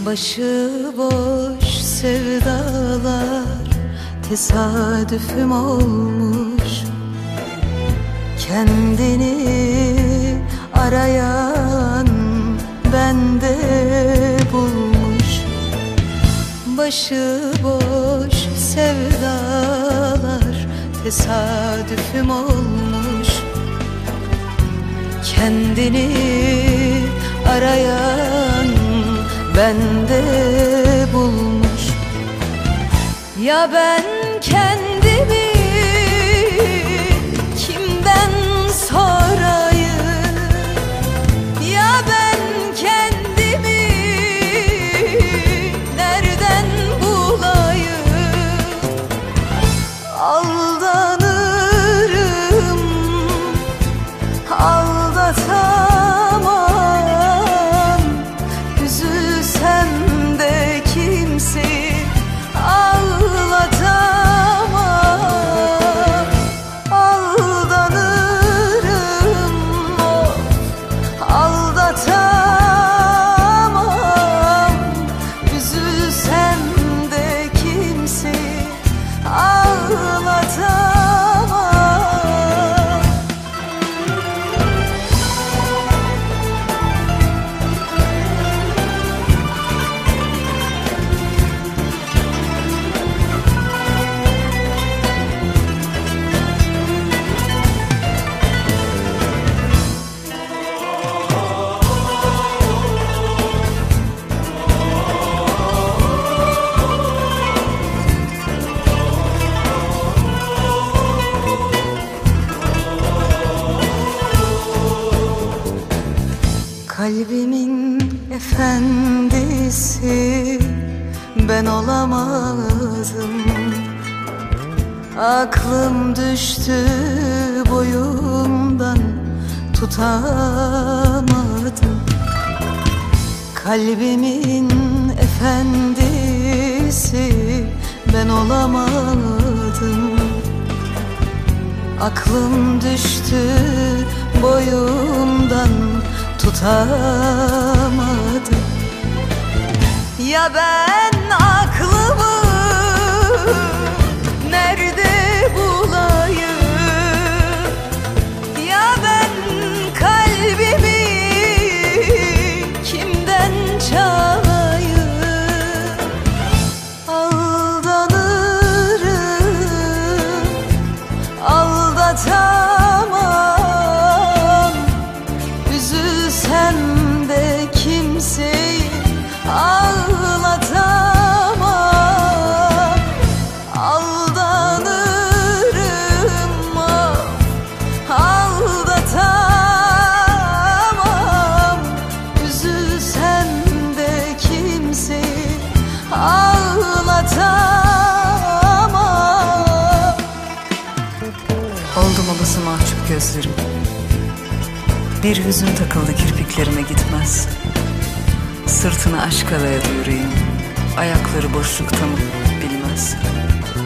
Başıboş sevdalar tesadüfüm olmuş. Kendini arayan bende bulmuş. Başıboş sevdalar tesadüfüm olmuş. Kendini arayan bende bulmuş. Ya ben kendimi kimden sorayım? Ya ben kendimi nereden bulayım? Aldanırım, aldatamam. Üzülsem de kimseyi ağlatamam. Aldanırım, aldatamam. Üzülsem de kimseyi ağlatamam. Kalbimin efendisi ben olamadım. Aklım düştü boyumdan, tutamadım. Kalbimin efendisi ben olamadım. Aklım düştü boyumdan, tutamadım. Ya ben aklımı nerede bulayım? Ya ben kalbimi kimden çalayım? Aldanırım, aldatamam. Üzülsem de kimseyi ağlatamam. Aldanırım, aldatamam. Üzülsem de kimseyi ağlatamam. Oldum olası mahcup gözlerim. Bir hüzün takıldı kirpiklerime gitmez. Sırtını aşk alaya yüreğim, ayakları boşlukta mı bilmez.